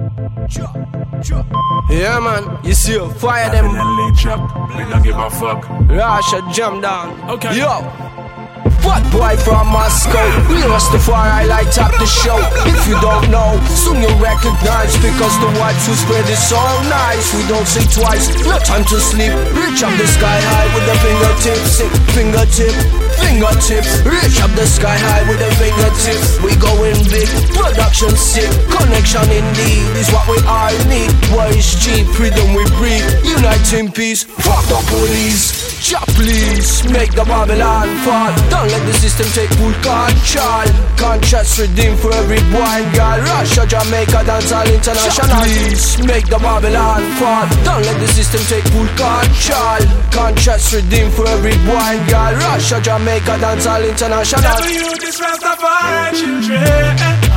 Yeah, man, you see, fire them. We don't give a fuck. Russia jump down. Okay. Yo. Fat boy from Moscow, we Rastafari light up the show. If you don't know, soon you'll recognize, because the whites who spread is so nice. We don't say twice, no time to sleep. Reach up the sky high with the fingertips, sick fingertips. Reach up the sky high with the fingertips. We going big, production sick, connection indeed is what we all need. War is cheap, freedom we breathe, unite in peace. Fuck the police. Jah please, make the Babylon fall. Don't let the system take full control. Conscious redeem for every boy and girl. Russia, Jamaica, dancehall international. Jah please, make the Babylon fall. Don't let the system take full control. Conscious redeem for every boy and girl. Russia, Jamaica, dancehall international. Never you this Rastafari children.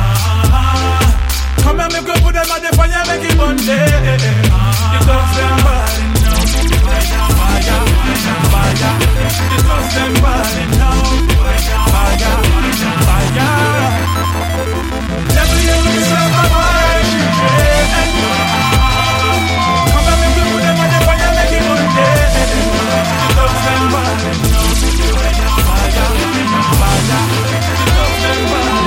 Come and make up for them and the fire make it one day. It does them bad enough. Fire. It does them bad enough. Fire. Never you this Rastafari children. Come and make up for them and the fire make it one day. It does them bad enough. Fire. It does them bad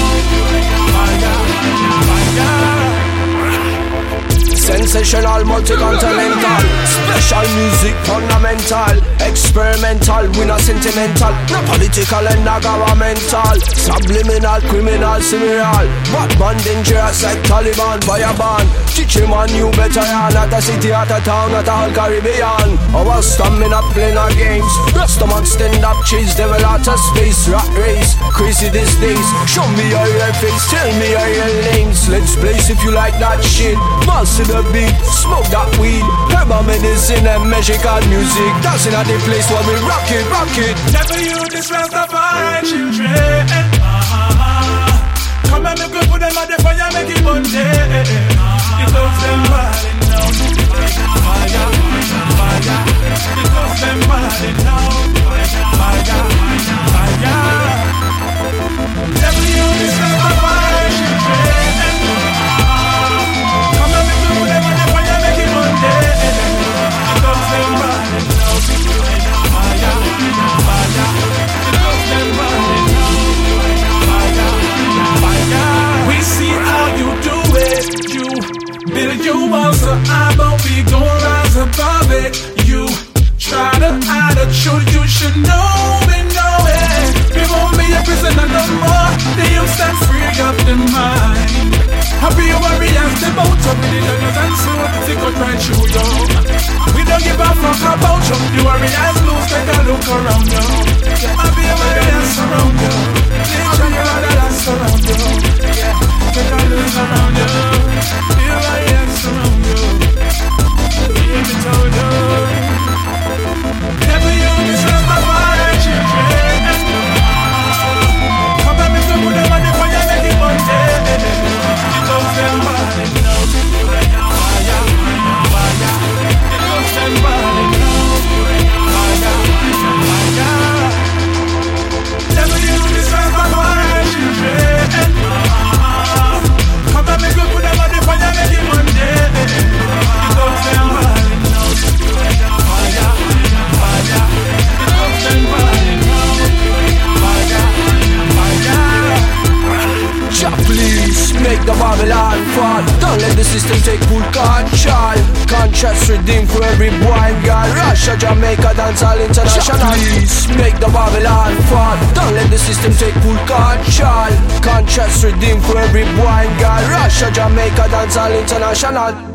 enough. Sensational, multi-continental, special music, fundamental, experimental, we not sentimental, no political and no governmental, subliminal, criminal, similar, Batman dangerous like Taliban, fireban, teach him a new better yarn, at a city, at a town, at a whole Caribbean. Our stamina playing our games, Rastaman stand up, chase devil out of space, rat race, crazy these days, show me your real face, tell me your real names, let's blaze if you like that shit, bounce to the beat, smoke that weed, herbal medicine and magical music, dancing at the place where we rock it. Never you this Rastafari children. Come and make up for them at the fire, make it one day. It does them bad enough. Fire. It does them bad enough. Fire. Never you this Rastafari children. Come and make up for them at the fire, make it one day. It does them bad enough. Fire. It does them bad enough. We see how you do it. You build your walls so high, but we gon' rise above it. You try to hide the truth, you should know it. We won't be a prisoner no more. The youth stand free up the mind. Happy warriors, the boat up with the guns and swords. They cut right through you. We don't give a fuck about you. The warriors lose, take a look around you. Happy warriors surround you. Nature warriors surround you. Take a look around you. The warriors surround you. Hear me tell you. Never you this Rastafari children. Come and make up with them and the fire make it one day. It does them bad enough. Fire. It does them bad enough. Fire. Never you this Rastafari children. Come and make up with them and the fire make it one day. It does them bad enough. Fire. It does them bad enough. Jah please, make the Babylon fall. Don't let the system take full control. Conscious redeem for every boy and girl. Russia, Jamaica, dancehall international. Jah please, make the Babylon fall. Don't let the system take full control. Conscious redeem for every boy and girl. Russia, Jamaica, dancehall international.